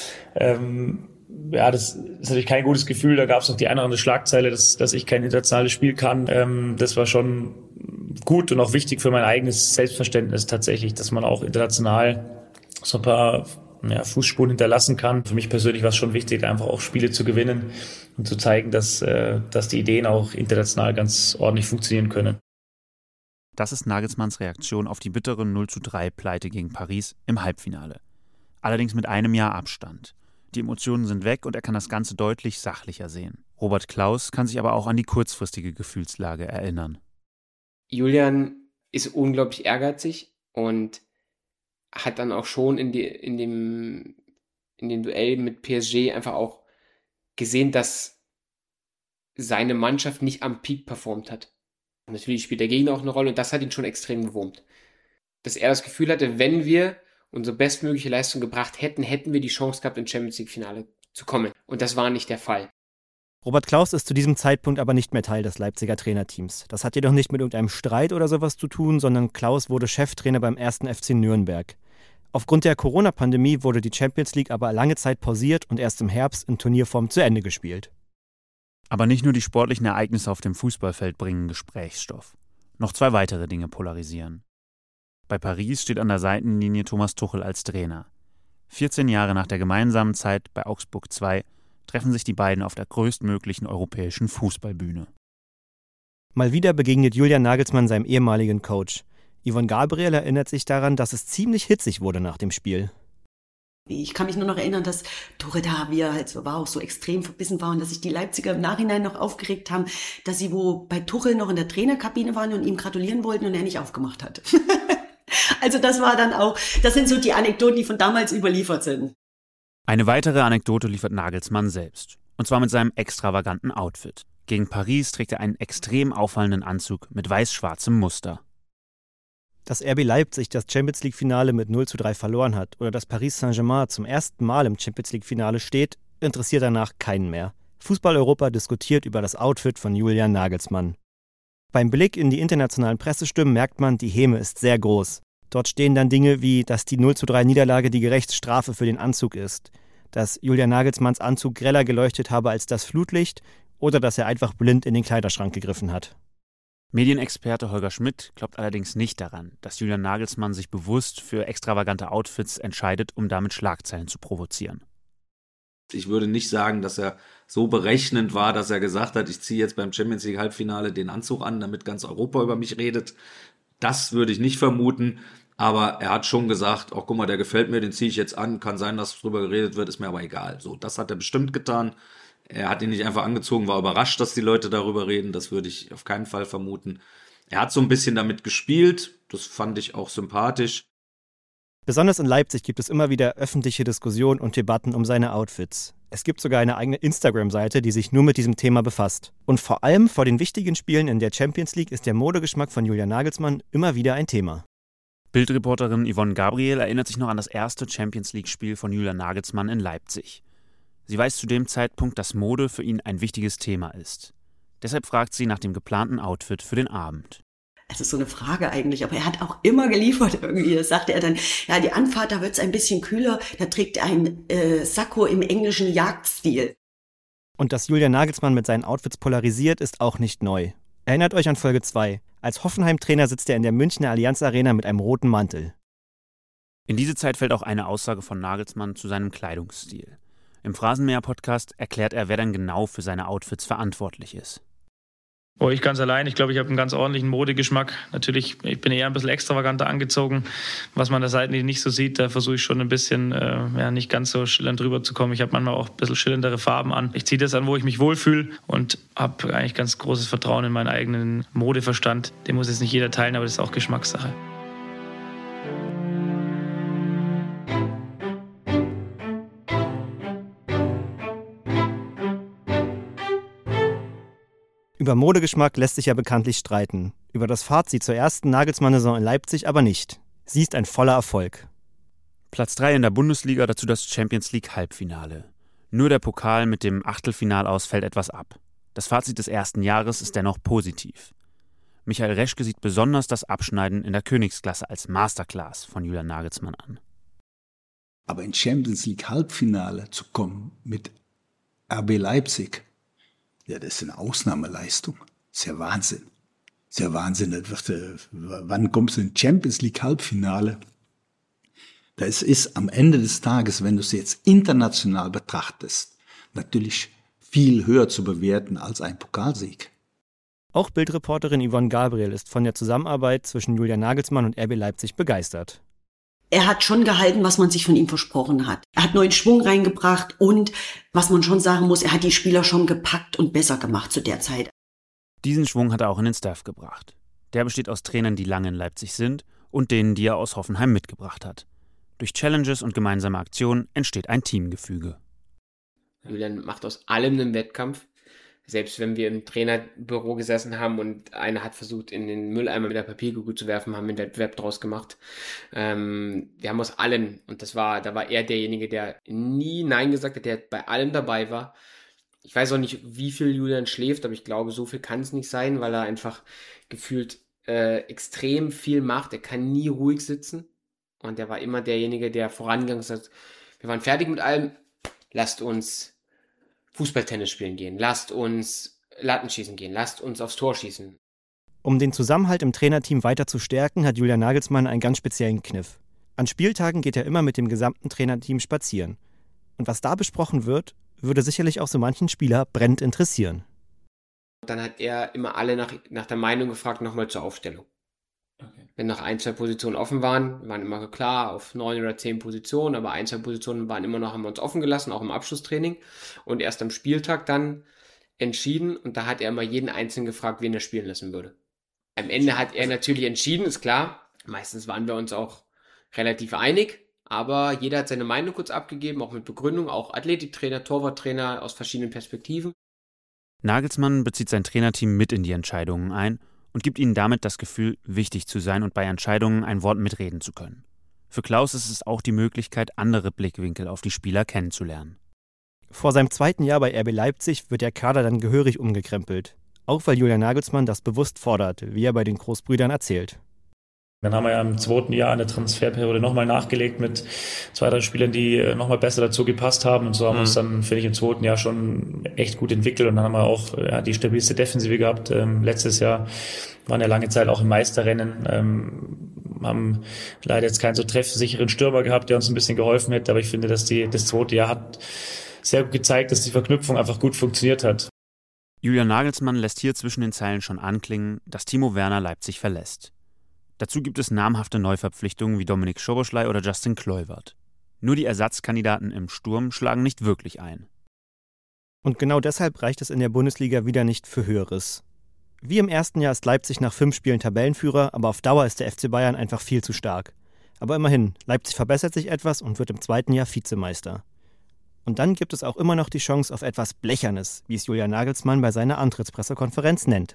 Das ist natürlich kein gutes Gefühl. Da gab es noch die eine oder andere Schlagzeile, dass ich kein internationales Spiel kann. Das war schon gut und auch wichtig für mein eigenes Selbstverständnis tatsächlich, dass man auch international so ein paar Fußspuren hinterlassen kann. Für mich persönlich war es schon wichtig, einfach auch Spiele zu gewinnen und zu zeigen, dass die Ideen auch international ganz ordentlich funktionieren können. Das ist Nagelsmanns Reaktion auf die bittere 0:3-Pleite gegen Paris im Halbfinale. Allerdings mit einem Jahr Abstand. Die Emotionen sind weg und er kann das Ganze deutlich sachlicher sehen. Robert Klaus kann sich aber auch an die kurzfristige Gefühlslage erinnern. Julian ist unglaublich ehrgeizig und hat dann auch schon in dem Duell mit PSG einfach auch gesehen, dass seine Mannschaft nicht am Peak performt hat. Natürlich spielt der Gegner auch eine Rolle und das hat ihn schon extrem gewurmt. Dass er das Gefühl hatte, wenn wir unsere bestmögliche Leistung gebracht hätten, hätten wir die Chance gehabt, ins Champions-League-Finale zu kommen. Und das war nicht der Fall. Robert Klaus ist zu diesem Zeitpunkt aber nicht mehr Teil des Leipziger Trainerteams. Das hat jedoch nicht mit irgendeinem Streit oder sowas zu tun, sondern Klaus wurde Cheftrainer beim 1. FC Nürnberg. Aufgrund der Corona-Pandemie wurde die Champions League aber lange Zeit pausiert und erst im Herbst in Turnierform zu Ende gespielt. Aber nicht nur die sportlichen Ereignisse auf dem Fußballfeld bringen Gesprächsstoff. Noch 2 weitere Dinge polarisieren. Bei Paris steht an der Seitenlinie Thomas Tuchel als Trainer. 14 Jahre nach der gemeinsamen Zeit bei Augsburg II treffen sich die beiden auf der größtmöglichen europäischen Fußballbühne. Mal wieder begegnet Julian Nagelsmann seinem ehemaligen Coach. Yvonne Gabriel erinnert sich daran, dass es ziemlich hitzig wurde nach dem Spiel. Ich kann mich nur noch erinnern, dass Tuchel da, wie er halt so war, auch so extrem verbissen war und dass sich die Leipziger im Nachhinein noch aufgeregt haben, dass sie bei Tuchel noch in der Trainerkabine waren und ihm gratulieren wollten und er nicht aufgemacht hat. Also das sind so die Anekdoten, die von damals überliefert sind. Eine weitere Anekdote liefert Nagelsmann selbst. Und zwar mit seinem extravaganten Outfit. Gegen Paris trägt er einen extrem auffallenden Anzug mit weiß-schwarzem Muster. Dass RB Leipzig das Champions-League-Finale mit 0:3 verloren hat oder dass Paris Saint-Germain zum ersten Mal im Champions-League-Finale steht, interessiert danach keinen mehr. Fußball-Europa diskutiert über das Outfit von Julian Nagelsmann. Beim Blick in die internationalen Pressestimmen merkt man, die Häme ist sehr groß. Dort stehen dann Dinge wie, dass die 0:3 Niederlage die gerechte Strafe für den Anzug ist, dass Julian Nagelsmanns Anzug greller geleuchtet habe als das Flutlicht oder dass er einfach blind in den Kleiderschrank gegriffen hat. Medienexperte Holger Schmidt glaubt allerdings nicht daran, dass Julian Nagelsmann sich bewusst für extravagante Outfits entscheidet, um damit Schlagzeilen zu provozieren. Ich würde nicht sagen, dass er so berechnend war, dass er gesagt hat, ich ziehe jetzt beim Champions League Halbfinale den Anzug an, damit ganz Europa über mich redet. Das würde ich nicht vermuten, aber er hat schon gesagt, guck mal, der gefällt mir, den ziehe ich jetzt an, kann sein, dass drüber geredet wird, ist mir aber egal. So, das hat er bestimmt getan. Er hat ihn nicht einfach angezogen, war überrascht, dass die Leute darüber reden. Das würde ich auf keinen Fall vermuten. Er hat so ein bisschen damit gespielt. Das fand ich auch sympathisch. Besonders in Leipzig gibt es immer wieder öffentliche Diskussionen und Debatten um seine Outfits. Es gibt sogar eine eigene Instagram-Seite, die sich nur mit diesem Thema befasst. Und vor allem vor den wichtigen Spielen in der Champions League ist der Modegeschmack von Julian Nagelsmann immer wieder ein Thema. Bildreporterin Yvonne Gabriel erinnert sich noch an das erste Champions-League-Spiel von Julian Nagelsmann in Leipzig. Sie weiß zu dem Zeitpunkt, dass Mode für ihn ein wichtiges Thema ist. Deshalb fragt sie nach dem geplanten Outfit für den Abend. Es ist so eine Frage eigentlich, aber er hat auch immer geliefert irgendwie. Das sagte er dann, ja, die Anfahrt, da wird es ein bisschen kühler, da trägt er ein Sakko im englischen Jagdstil. Und dass Julian Nagelsmann mit seinen Outfits polarisiert, ist auch nicht neu. Erinnert euch an Folge 2. Als Hoffenheim-Trainer sitzt er in der Münchner Allianz Arena mit einem roten Mantel. In diese Zeit fällt auch eine Aussage von Nagelsmann zu seinem Kleidungsstil. Im Phrasenmäher-Podcast erklärt er, wer dann genau für seine Outfits verantwortlich ist. Ich ganz allein. Ich glaube, ich habe einen ganz ordentlichen Modegeschmack. Natürlich, ich bin eher ein bisschen extravaganter angezogen. Was man an der Seitenlinie nicht so sieht, da versuche ich schon ein bisschen nicht ganz so schillernd drüber zu kommen. Ich habe manchmal auch ein bisschen schillerndere Farben an. Ich ziehe das an, wo ich mich wohlfühle und habe eigentlich ganz großes Vertrauen in meinen eigenen Modeverstand. Den muss jetzt nicht jeder teilen, aber das ist auch Geschmackssache. Über Modegeschmack lässt sich ja bekanntlich streiten. Über das Fazit zur ersten Nagelsmann-Saison in Leipzig aber nicht. Sie ist ein voller Erfolg. Platz 3 in der Bundesliga, dazu das Champions-League-Halbfinale. Nur der Pokal mit dem Achtelfinal aus fällt etwas ab. Das Fazit des ersten Jahres ist dennoch positiv. Michael Reschke sieht besonders das Abschneiden in der Königsklasse als Masterclass von Julian Nagelsmann an. Aber in Champions-League-Halbfinale zu kommen mit RB Leipzig, ja, das ist eine Ausnahmeleistung. Das ist ja Wahnsinn. Das ist ja Wahnsinn. Wann kommst du in Champions League Halbfinale? Das ist am Ende des Tages, wenn du es jetzt international betrachtest, natürlich viel höher zu bewerten als ein Pokalsieg. Auch Bildreporterin Yvonne Gabriel ist von der Zusammenarbeit zwischen Julian Nagelsmann und RB Leipzig begeistert. Er hat schon gehalten, was man sich von ihm versprochen hat. Er hat neuen Schwung reingebracht und, was man schon sagen muss, er hat die Spieler schon gepackt und besser gemacht zu der Zeit. Diesen Schwung hat er auch in den Staff gebracht. Der besteht aus Trainern, die lange in Leipzig sind und denen, die er aus Hoffenheim mitgebracht hat. Durch Challenges und gemeinsame Aktionen entsteht ein Teamgefüge. Julian macht aus allem einen Wettkampf. Selbst wenn wir im Trainerbüro gesessen haben und einer hat versucht, in den Mülleimer mit der Papierkugel zu werfen, haben wir einen Wettbewerb draus gemacht. Wir haben aus allen, und da war er derjenige, der nie Nein gesagt hat, der bei allem dabei war. Ich weiß auch nicht, wie viel Julian schläft, aber ich glaube, so viel kann es nicht sein, weil er einfach gefühlt extrem viel macht. Er kann nie ruhig sitzen. Und er war immer derjenige, der vorangegangen ist. Wir waren fertig mit allem. Lasst uns Fußball-Tennis spielen gehen. Lasst uns Lattenschießen gehen. Lasst uns aufs Tor schießen. Um den Zusammenhalt im Trainerteam weiter zu stärken, hat Julian Nagelsmann einen ganz speziellen Kniff. An Spieltagen geht er immer mit dem gesamten Trainerteam spazieren. Und was da besprochen wird, würde sicherlich auch so manchen Spieler brennend interessieren. Dann hat er immer alle nach der Meinung gefragt, nochmal zur Aufstellung. Okay. Wenn noch 1, 2 Positionen offen waren immer klar auf 9 oder 10 Positionen, aber 1, 2 Positionen haben wir uns offen gelassen, auch im Abschlusstraining. Und erst am Spieltag dann entschieden und da hat er immer jeden Einzelnen gefragt, wen er spielen lassen würde. Am Ende hat er natürlich entschieden, ist klar. Meistens waren wir uns auch relativ einig, aber jeder hat seine Meinung kurz abgegeben, auch mit Begründung, auch Athletiktrainer, Torwarttrainer aus verschiedenen Perspektiven. Nagelsmann bezieht sein Trainerteam mit in die Entscheidungen ein und gibt ihnen damit das Gefühl, wichtig zu sein und bei Entscheidungen ein Wort mitreden zu können. Für Klaus ist es auch die Möglichkeit, andere Blickwinkel auf die Spieler kennenzulernen. Vor seinem 2. Jahr bei RB Leipzig wird der Kader dann gehörig umgekrempelt. Auch weil Julian Nagelsmann das bewusst fordert, wie er bei den Großbrüdern erzählt. Dann haben wir ja im 2. Jahr eine Transferperiode nochmal nachgelegt mit 2, 3 Spielern, die nochmal besser dazu gepasst haben. Und so haben wir uns dann, finde ich, im 2. Jahr schon echt gut entwickelt. Und dann haben wir auch die stabilste Defensive gehabt. Letztes Jahr waren ja lange Zeit auch im Meisterrennen. Haben leider jetzt keinen so treffsicheren Stürmer gehabt, der uns ein bisschen geholfen hätte. Aber ich finde, dass das 2. Jahr hat sehr gut gezeigt, dass die Verknüpfung einfach gut funktioniert hat. Julian Nagelsmann lässt hier zwischen den Zeilen schon anklingen, dass Timo Werner Leipzig verlässt. Dazu gibt es namhafte Neuverpflichtungen wie Dominik Szoboszlai oder Justin Kluivert. Nur die Ersatzkandidaten im Sturm schlagen nicht wirklich ein. Und genau deshalb reicht es in der Bundesliga wieder nicht für Höheres. Wie im ersten Jahr ist Leipzig nach 5 Spielen Tabellenführer, aber auf Dauer ist der FC Bayern einfach viel zu stark. Aber immerhin, Leipzig verbessert sich etwas und wird im 2. Jahr Vizemeister. Und dann gibt es auch immer noch die Chance auf etwas Blechernes, wie es Julian Nagelsmann bei seiner Antrittspressekonferenz nennt.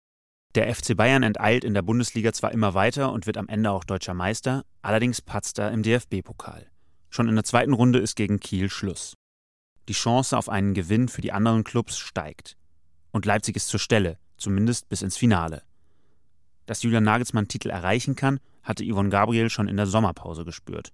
Der FC Bayern enteilt in der Bundesliga zwar immer weiter und wird am Ende auch deutscher Meister, allerdings patzt er im DFB-Pokal. Schon in der 2. Runde ist gegen Kiel Schluss. Die Chance auf einen Gewinn für die anderen Clubs steigt. Und Leipzig ist zur Stelle, zumindest bis ins Finale. Dass Julian Nagelsmann Titel erreichen kann, hatte Yvonne Gabriel schon in der Sommerpause gespürt.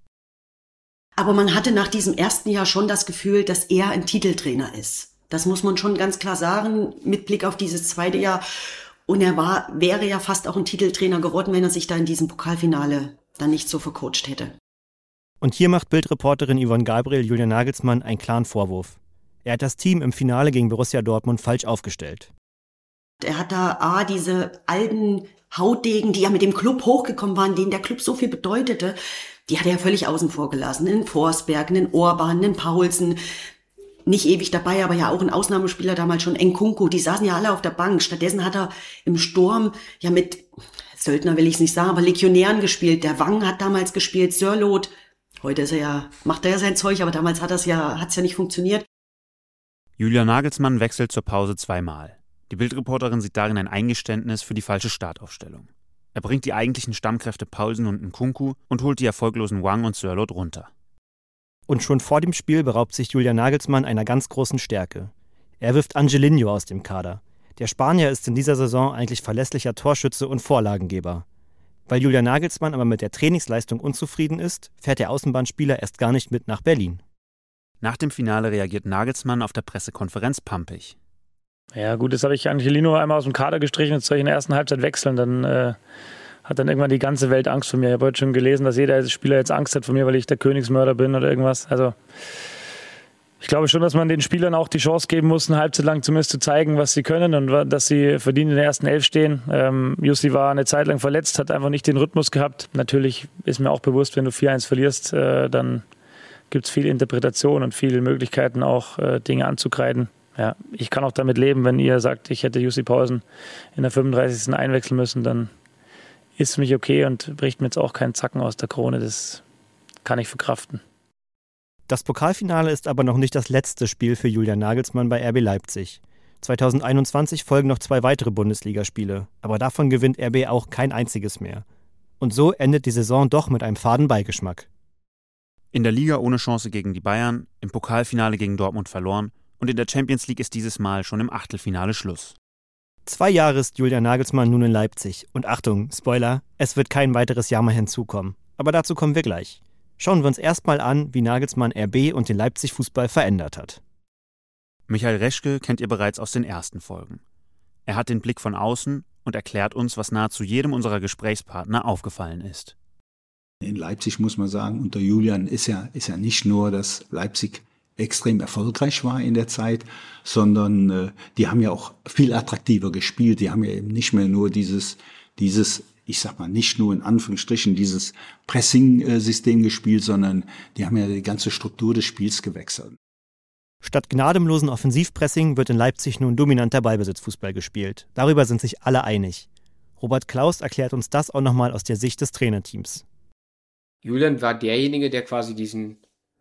Aber man hatte nach diesem 1. Jahr schon das Gefühl, dass er ein Titeltrainer ist. Das muss man schon ganz klar sagen, mit Blick auf dieses 2. Jahr. Und er wäre ja fast auch ein Titeltrainer geworden, wenn er sich da in diesem Pokalfinale dann nicht so vercoacht hätte. Und hier macht Bildreporterin Yvonne Gabriel Julian Nagelsmann einen klaren Vorwurf. Er hat das Team im Finale gegen Borussia Dortmund falsch aufgestellt. Er hat da diese alten Hautdegen, die ja mit dem Club hochgekommen waren, denen der Club so viel bedeutete, die hat er ja völlig außen vor gelassen. In Forsberg, in Orban, in Paulsen. Nicht ewig dabei, aber ja auch ein Ausnahmespieler damals schon, Nkunku, die saßen ja alle auf der Bank. Stattdessen hat er im Sturm ja mit, Söldner will ich es nicht sagen, aber Legionären gespielt. Der Wang hat damals gespielt, Sörloth. Heute macht er ja sein Zeug, aber damals hat es ja nicht funktioniert. Julian Nagelsmann wechselt zur Pause 2-mal. Die Bildreporterin sieht darin ein Eingeständnis für die falsche Startaufstellung. Er bringt die eigentlichen Stammkräfte Paulsen und Nkunku und holt die erfolglosen Wang und Sörloth runter. Und schon vor dem Spiel beraubt sich Julian Nagelsmann einer ganz großen Stärke. Er wirft Angelino aus dem Kader. Der Spanier ist in dieser Saison eigentlich verlässlicher Torschütze und Vorlagengeber. Weil Julian Nagelsmann aber mit der Trainingsleistung unzufrieden ist, fährt der Außenbahnspieler erst gar nicht mit nach Berlin. Nach dem Finale reagiert Nagelsmann auf der Pressekonferenz pampig. Ja gut, jetzt habe ich Angelino einmal aus dem Kader gestrichen, jetzt soll ich in der ersten Halbzeit wechseln, dann hat dann irgendwann die ganze Welt Angst vor mir. Ich habe heute schon gelesen, dass jeder Spieler jetzt Angst hat vor mir, weil ich der Königsmörder bin oder irgendwas. Also ich glaube schon, dass man den Spielern auch die Chance geben muss, eine Halbzeit lang zumindest zu zeigen, was sie können und dass sie verdient in der ersten 11 stehen. Jussi war eine Zeit lang verletzt, hat einfach nicht den Rhythmus gehabt. Natürlich ist mir auch bewusst, wenn du 4-1 verlierst, dann gibt es viel Interpretation und viele Möglichkeiten auch Dinge anzukreiden. Ja, ich kann auch damit leben, wenn ihr sagt, ich hätte Jussi Paulsen in der 35. einwechseln müssen, dann ist für mich okay und bricht mir jetzt auch keinen Zacken aus der Krone. Das kann ich verkraften. Das Pokalfinale ist aber noch nicht das letzte Spiel für Julian Nagelsmann bei RB Leipzig. 2021 folgen noch 2 weitere Bundesligaspiele, aber davon gewinnt RB auch kein einziges mehr. Und so endet die Saison doch mit einem faden Beigeschmack. In der Liga ohne Chance gegen die Bayern, im Pokalfinale gegen Dortmund verloren und in der Champions League ist dieses Mal schon im Achtelfinale Schluss. 2 Jahre ist Julian Nagelsmann nun in Leipzig. Und Achtung, Spoiler, es wird kein weiteres Jahr mehr hinzukommen. Aber dazu kommen wir gleich. Schauen wir uns erstmal an, wie Nagelsmann RB und den Leipzig-Fußball verändert hat. Michael Reschke kennt ihr bereits aus den ersten Folgen. Er hat den Blick von außen und erklärt uns, was nahezu jedem unserer Gesprächspartner aufgefallen ist. In Leipzig muss man sagen, unter Julian ist ja nicht nur, dass Leipzig extrem erfolgreich war in der Zeit, sondern die haben ja auch viel attraktiver gespielt. Die haben ja eben nicht mehr nur dieses, ich sag mal, nicht nur in Anführungsstrichen dieses Pressing-System gespielt, sondern die haben ja die ganze Struktur des Spiels gewechselt. Statt gnadenlosen Offensivpressing wird in Leipzig nun dominanter Ballbesitzfußball gespielt. Darüber sind sich alle einig. Robert Klaus erklärt uns das auch nochmal aus der Sicht des Trainerteams. Julian war derjenige, der quasi diesen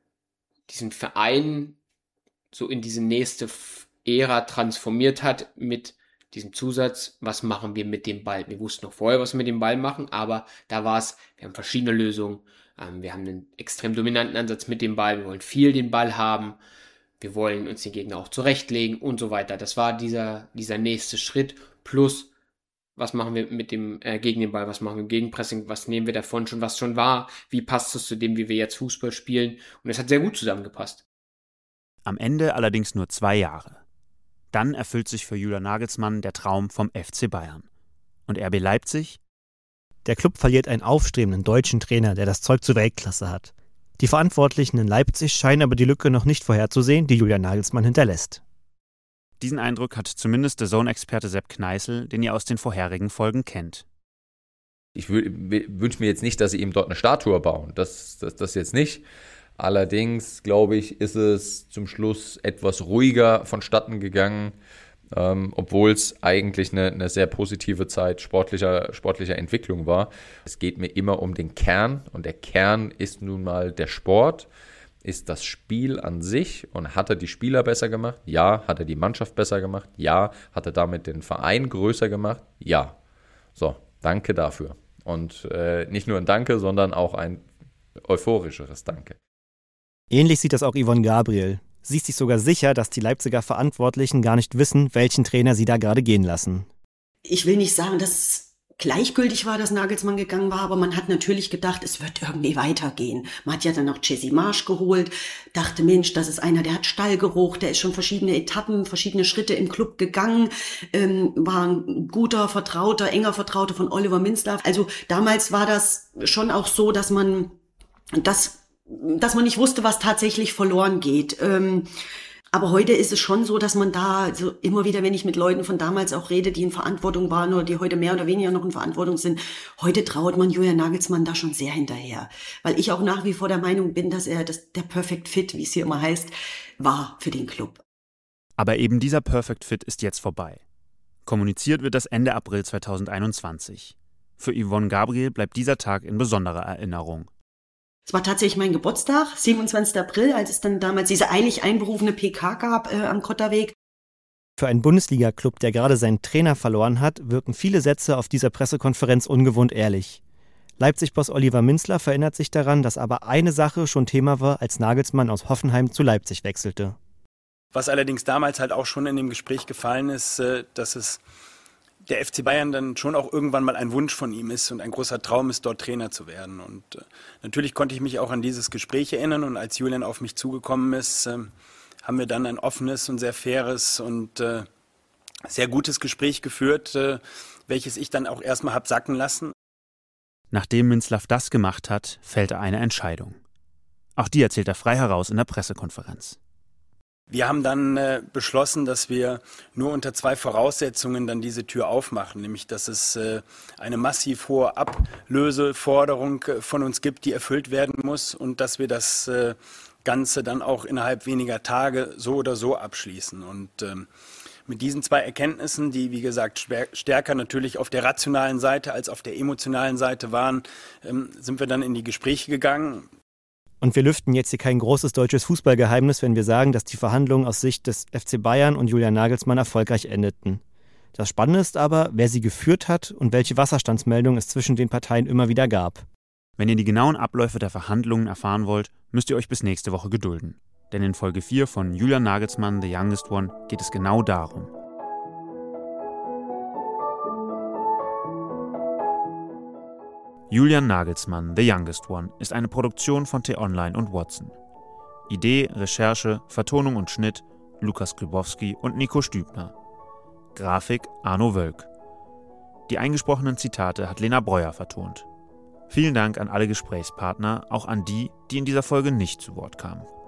Verein so in diese nächste Ära transformiert hat mit diesem Zusatz, was machen wir mit dem Ball? Wir wussten noch vorher, was wir mit dem Ball machen, aber da war es, wir haben verschiedene Lösungen, wir haben einen extrem dominanten Ansatz mit dem Ball, wir wollen viel den Ball haben, wir wollen uns den Gegner auch zurechtlegen und so weiter. Das war dieser nächste Schritt, plus was machen wir mit dem gegen den Ball, was machen wir im Gegenpressing, was nehmen wir davon schon, was schon war, wie passt es zu dem, wie wir jetzt Fußball spielen, und es hat sehr gut zusammengepasst. Am Ende allerdings nur 2 Jahre. Dann erfüllt sich für Julian Nagelsmann der Traum vom FC Bayern. Und RB Leipzig? Der Club verliert einen aufstrebenden deutschen Trainer, der das Zeug zur Weltklasse hat. Die Verantwortlichen in Leipzig scheinen aber die Lücke noch nicht vorherzusehen, die Julian Nagelsmann hinterlässt. Diesen Eindruck hat zumindest der Zone-Experte Sepp Kneißl, den ihr aus den vorherigen Folgen kennt. Ich wünsche mir jetzt nicht, dass sie ihm dort eine Statue bauen. Das jetzt nicht. Allerdings, glaube ich, ist es zum Schluss etwas ruhiger vonstatten gegangen, obwohl es eigentlich eine sehr positive Zeit sportlicher Entwicklung war. Es geht mir immer um den Kern, und der Kern ist nun mal der Sport, ist das Spiel an sich. Und hat er die Spieler besser gemacht? Ja. Hat er die Mannschaft besser gemacht? Ja. Hat er damit den Verein größer gemacht? Ja. So, danke dafür. Und nicht nur ein Danke, sondern auch ein euphorischeres Danke. Ähnlich sieht das auch Yvonne Gabriel. Sie ist sich sogar sicher, dass die Leipziger Verantwortlichen gar nicht wissen, welchen Trainer sie da gerade gehen lassen. Ich will nicht sagen, dass es gleichgültig war, dass Nagelsmann gegangen war, aber man hat natürlich gedacht, es wird irgendwie weitergehen. Man hat ja dann auch Jesse Marsch geholt, dachte, Mensch, das ist einer, der hat Stallgeruch, der ist schon verschiedene Etappen, verschiedene Schritte im Club gegangen, war ein guter Vertrauter, enger Vertrauter von Oliver Minzlaff. Also damals war das schon auch so, dass man nicht wusste, was tatsächlich verloren geht. Aber heute ist es schon so, dass man da so immer wieder, wenn ich mit Leuten von damals auch rede, die in Verantwortung waren oder die heute mehr oder weniger noch in Verantwortung sind, heute trauert man Julian Nagelsmann da schon sehr hinterher. Weil ich auch nach wie vor der Meinung bin, dass er der Perfect Fit, wie es hier immer heißt, war für den Club. Aber eben dieser Perfect Fit ist jetzt vorbei. Kommuniziert wird das Ende April 2021. Für Yvonne Gabriel bleibt dieser Tag in besonderer Erinnerung. Es war tatsächlich mein Geburtstag, 27. April, als es dann damals diese eilig einberufene PK gab am Kotterweg. Für einen Bundesliga-Club, der gerade seinen Trainer verloren hat, wirken viele Sätze auf dieser Pressekonferenz ungewohnt ehrlich. Leipzig-Boss Oliver Minzlaff erinnert sich daran, dass aber eine Sache schon Thema war, als Nagelsmann aus Hoffenheim zu Leipzig wechselte. Was allerdings damals halt auch schon in dem Gespräch gefallen ist, dass es der FC Bayern dann schon auch irgendwann mal ein Wunsch von ihm ist und ein großer Traum ist, dort Trainer zu werden. Und natürlich konnte ich mich auch an dieses Gespräch erinnern, und als Julian auf mich zugekommen ist, haben wir dann ein offenes und sehr faires und sehr gutes Gespräch geführt, welches ich dann auch erstmal habe sacken lassen. Nachdem Minzlaff das gemacht hat, fällt er eine Entscheidung. Auch die erzählt er frei heraus in der Pressekonferenz. Wir haben dann beschlossen, dass wir nur unter 2 Voraussetzungen dann diese Tür aufmachen, nämlich dass es eine massiv hohe Ablöseforderung von uns gibt, die erfüllt werden muss, und dass wir das Ganze dann auch innerhalb weniger Tage so oder so abschließen. Und mit diesen 2 Erkenntnissen, die wie gesagt stärker natürlich auf der rationalen Seite als auf der emotionalen Seite waren, sind wir dann in die Gespräche gegangen. Und wir lüften jetzt hier kein großes deutsches Fußballgeheimnis, wenn wir sagen, dass die Verhandlungen aus Sicht des FC Bayern und Julian Nagelsmann erfolgreich endeten. Das Spannende ist aber, wer sie geführt hat und welche Wasserstandsmeldungen es zwischen den Parteien immer wieder gab. Wenn ihr die genauen Abläufe der Verhandlungen erfahren wollt, müsst ihr euch bis nächste Woche gedulden. Denn in Folge 4 von Julian Nagelsmann, The Youngest One, geht es genau darum. Julian Nagelsmann, The Youngest One, ist eine Produktion von T-Online und Watson. Idee, Recherche, Vertonung und Schnitt Lukas Grybowski und Nico Stübner. Grafik Arno Wölk. Die eingesprochenen Zitate hat Lena Breuer vertont. Vielen Dank an alle Gesprächspartner, auch an die, die in dieser Folge nicht zu Wort kamen.